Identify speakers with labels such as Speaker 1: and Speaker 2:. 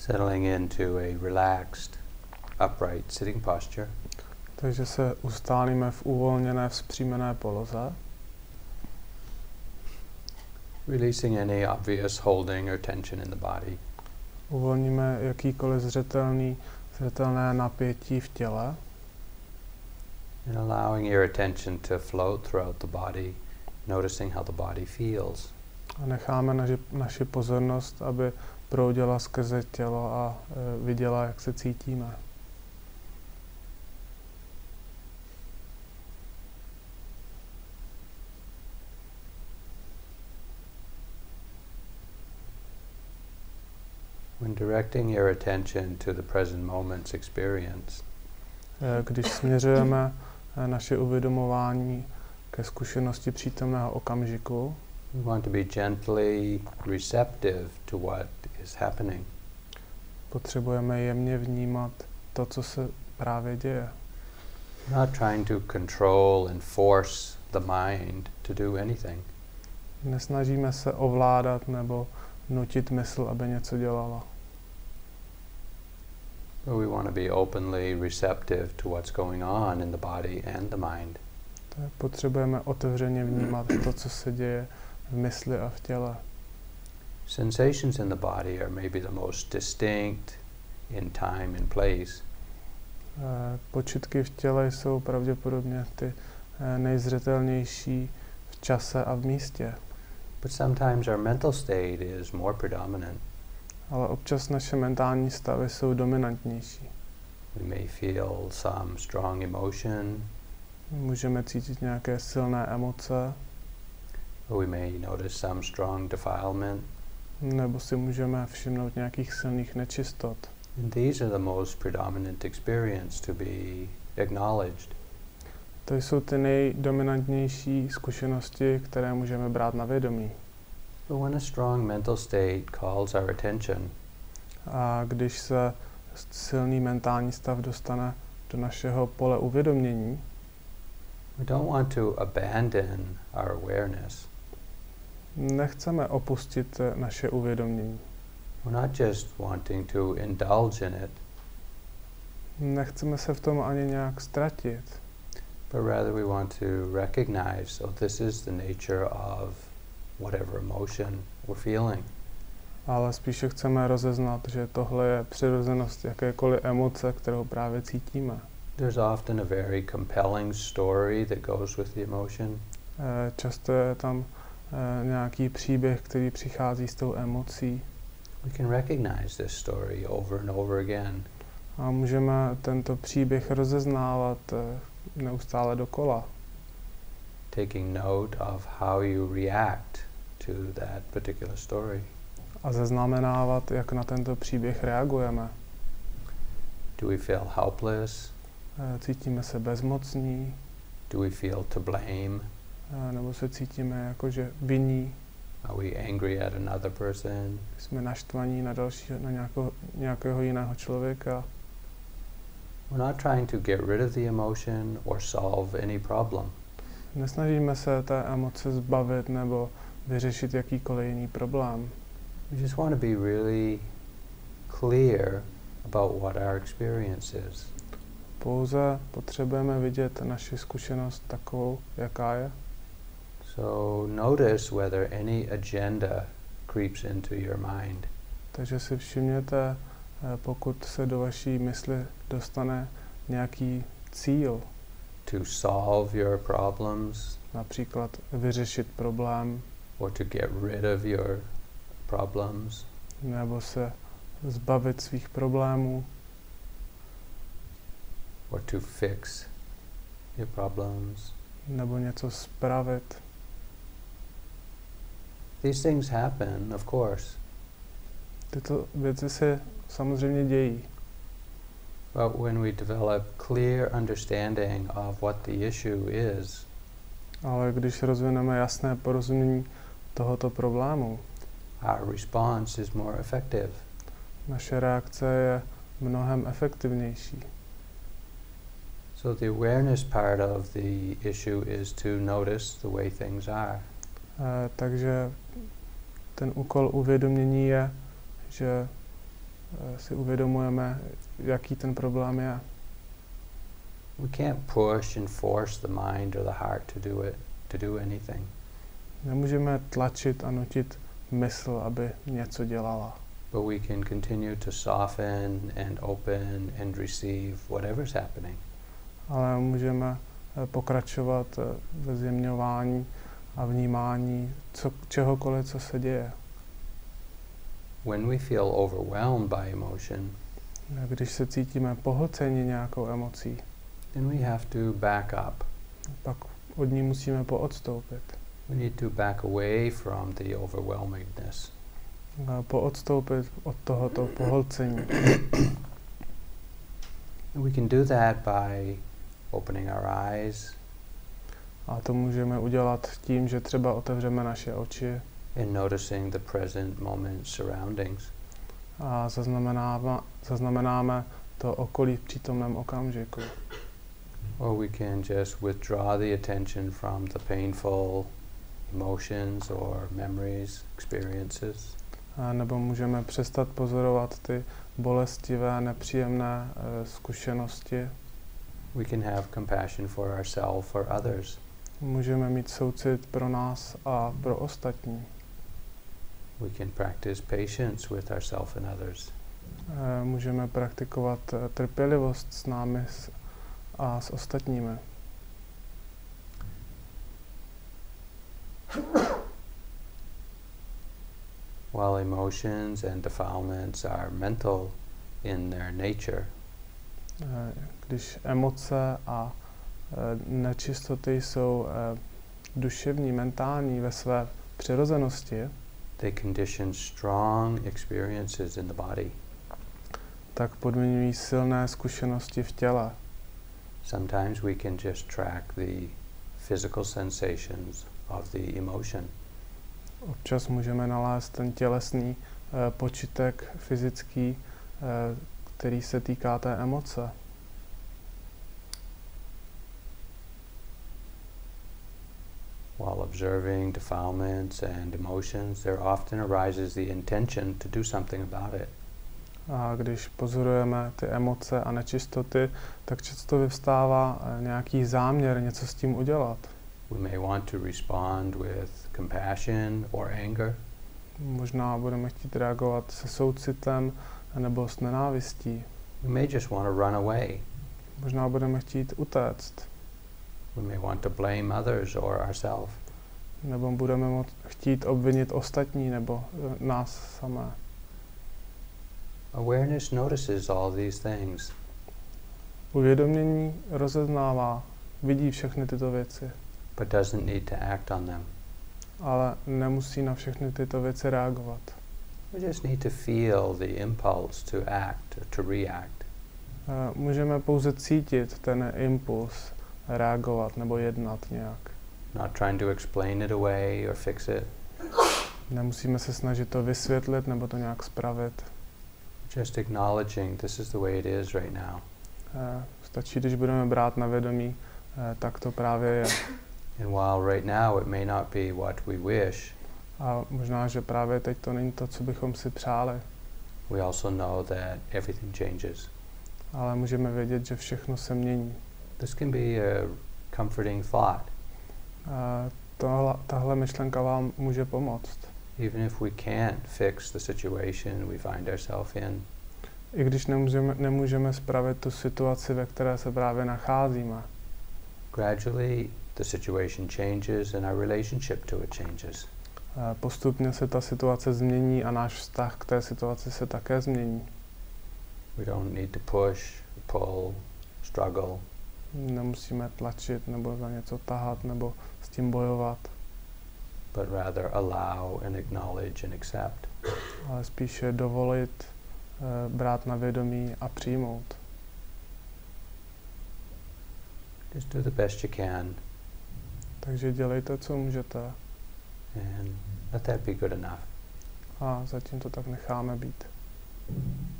Speaker 1: Settling into a relaxed, upright sitting posture.
Speaker 2: Takže se ustálíme v uvolněné, vzpřímené poloze.
Speaker 1: Releasing any obvious holding or tension in the body.
Speaker 2: Uvolníme jakýkoliv zřetelné napětí v těle.
Speaker 1: And allowing your attention to float throughout the body, noticing how the body feels.
Speaker 2: A necháme naši pozornost, aby proudila skrze tělo a viděla, jak se cítíme.
Speaker 1: When directing your attention to the present moment's experience,
Speaker 2: Když směřujeme naše uvědomování ke zkušenosti přítomného okamžiku,
Speaker 1: we want to be gently receptive to what is happening.
Speaker 2: potřebujeme jemně vnímat to, co se právě děje.
Speaker 1: Not trying to control and force the mind to do anything.
Speaker 2: Nesnažíme se ovládat nebo nutit mysl, aby něco dělala.
Speaker 1: But we want to be openly receptive to what's going on in the body and the mind.
Speaker 2: Potřebujeme otevřeně vnímat to, co se děje v mysli a v těle.
Speaker 1: Sensations in the body are maybe the most distinct in time and place.
Speaker 2: Počitky v těle jsou pravděpodobně ty nejzřetelnější v čase a v místě.
Speaker 1: But sometimes our mental state is more predominant.
Speaker 2: Ale občas naše mentální stavy jsou dominantnější.
Speaker 1: We may feel some strong emotion.
Speaker 2: Můžeme cítit nějaké silné emoce.
Speaker 1: Or we may notice some strong defilement.
Speaker 2: Nebo si můžeme všimnout nějakých silných nečistot.
Speaker 1: And these are the most predominant experience to be acknowledged.
Speaker 2: To jsou ty nejdominantnější zkušenosti, které můžeme brát na vědomí.
Speaker 1: But when a strong mental state calls our attention,
Speaker 2: A když se silný mentální stav dostane do našeho pole uvědomění,
Speaker 1: we don't want to abandon our awareness.
Speaker 2: nechceme opustit naše uvědomění.
Speaker 1: We're not just wanting to indulge in it,
Speaker 2: Nechceme se v tom ani nějak ztratit,
Speaker 1: but rather we want to recognize, oh, this is the nature of whatever emotion we're feeling.
Speaker 2: ale spíše chceme rozeznat, že tohle je přirozenost jakékoliv emoce, kterou právě cítíme.
Speaker 1: There's often a very compelling story that goes with the emotion.
Speaker 2: Často je tam nějaký příběh, který přichází s tou emocí.
Speaker 1: We can recognize this story over and over again.
Speaker 2: A můžeme tento příběh rozeznávat neustále dokola.
Speaker 1: Taking note of how you react to that particular story.
Speaker 2: A zaznamenávat, jak na tento příběh reagujeme.
Speaker 1: Do we feel helpless?
Speaker 2: Cítíme se bezmocní,
Speaker 1: Do we feel to blame?
Speaker 2: nebo se cítíme jako, že vinní,
Speaker 1: Are we angry at another person?
Speaker 2: jsme naštvaní na nějakého jiného člověka.
Speaker 1: We're not trying to get rid of the emotion or solve any problem.
Speaker 2: Nesnažíme se té emoce zbavit nebo vyřešit jakýkoliv jiný problém.
Speaker 1: We just want to be really clear about what our experience is.
Speaker 2: Pouze potřebujeme vidět naši zkušenost takovou, jaká je.
Speaker 1: So notice whether any agenda creeps into your mind.
Speaker 2: Takže si všimněte, pokud se do vaší mysli dostane nějaký cíl,
Speaker 1: To solve your problems
Speaker 2: například vyřešit problém,
Speaker 1: or to get rid of your problems.
Speaker 2: nebo se zbavit svých problémů,
Speaker 1: Or to fix your problems.
Speaker 2: nebo něco spravit.
Speaker 1: These things happen, of course,
Speaker 2: Tyto věci se samozřejmě dějí,
Speaker 1: but when we develop clear understanding of what the issue is,
Speaker 2: ale když rozvineme jasné porozumění tohoto problému,
Speaker 1: our response is more effective.
Speaker 2: naše reakce je mnohem efektivnější.
Speaker 1: So the awareness part of the issue is to notice the way things are.
Speaker 2: Takže ten úkol uvědomění je, že si uvědomujeme, jaký ten problém je.
Speaker 1: We can't push and force the mind or the heart to do anything.
Speaker 2: Nemůžeme tlačit a nutit mysl, aby něco dělala.
Speaker 1: But we can continue to soften and open and receive whatever's happening.
Speaker 2: Ale můžeme pokračovat ve zjemňování a vnímání čehokoliv, co se děje.
Speaker 1: When we feel overwhelmed by emotion,
Speaker 2: Když se cítíme pohlceni nějakou emocí,
Speaker 1: then we have to back up.
Speaker 2: pak od ní musíme poodstoupit.
Speaker 1: We need to back away from the overwhelmingness.
Speaker 2: Poodstoupit od tohoto pohlcení.
Speaker 1: We can do that by opening our eyes
Speaker 2: A to můžeme udělat tím, že třeba otevřeme naše oči
Speaker 1: and noticing the present moment surroundings.
Speaker 2: a zaznamenáme to okolí v přítomném okamžiku.
Speaker 1: Or we can just withdraw the attention from the painful emotions or memories, experiences.
Speaker 2: A nebo můžeme přestat pozorovat ty bolestivé, nepříjemné zkušenosti.
Speaker 1: We can have compassion for ourselves, for others.
Speaker 2: Můžeme mít soucit pro nás a pro ostatní.
Speaker 1: We can practice patience with ourselves and others.
Speaker 2: Můžeme praktikovat trpělivost s námi a s ostatními.
Speaker 1: While emotions and defilements are mental in their nature,
Speaker 2: Když emoce a nečistoty jsou duševní, mentální ve své přirozenosti,
Speaker 1: they condition strong experiences in the body.
Speaker 2: tak podmiňují silné zkušenosti v těle.
Speaker 1: Sometimes we can just track the physical sensations of the emotion.
Speaker 2: Občas můžeme nalézt ten tělesný počítek fyzický, který se týká té emoce.
Speaker 1: While observing defilements and emotions, there often arises the intention to do something about it.
Speaker 2: A když pozorujeme ty emoce a nečistoty, tak často vyvstává nějaký záměr něco s tím udělat.
Speaker 1: We may want to respond with compassion or anger.
Speaker 2: Možná budeme chtít reagovat se soucitem nebo s nenávistí.
Speaker 1: We may just want to run away.
Speaker 2: Možná budeme chtít utéct.
Speaker 1: We may want to blame others or ourselves.
Speaker 2: Nebo budeme chtít obvinit ostatní nebo nás samé.
Speaker 1: Awareness notices all these things.
Speaker 2: Uvědomění rozeznává, vidí všechny tyto věci,
Speaker 1: But doesn't need to act on them.
Speaker 2: ale nemusí na všechny tyto věci reagovat.
Speaker 1: We just need to feel the impulse to act or to react.
Speaker 2: Můžeme pouze cítit ten impuls reagovat nebo jednat nějak.
Speaker 1: Not trying to explain it away or fix it.
Speaker 2: Nemusíme se snažit to vysvětlit nebo to nějak spravit.
Speaker 1: Just acknowledging this is the way it is right now.
Speaker 2: Stačí, když budeme brát na vědomí, tak to právě je.
Speaker 1: And while right now it may not be what we wish,
Speaker 2: A možná, že právě teď to není to, co bychom si přáli,
Speaker 1: we also know that everything changes.
Speaker 2: ale můžeme vědět, že všechno se mění.
Speaker 1: This can be a comforting thought.
Speaker 2: Tahle myšlenka vám může pomoct.
Speaker 1: Even if we can't fix the situation we find ourselves in,
Speaker 2: I když nemůžeme spravit tu situaci, ve které se právě nacházíme.
Speaker 1: gradually the situation changes and our relationship to it changes.
Speaker 2: Postupně se ta situace změní a náš vztah k té situaci se také změní.
Speaker 1: We don't need to push, pull, struggle,
Speaker 2: Nemusíme tlačit nebo za něco tahat nebo s tím bojovat,
Speaker 1: but rather allow and acknowledge and accept.
Speaker 2: ale spíše dovolit, brát na vědomí a přijmout.
Speaker 1: Just do the best you can
Speaker 2: Takže dělejte, co můžete
Speaker 1: and let that be good enough.
Speaker 2: a zatím to tak necháme být.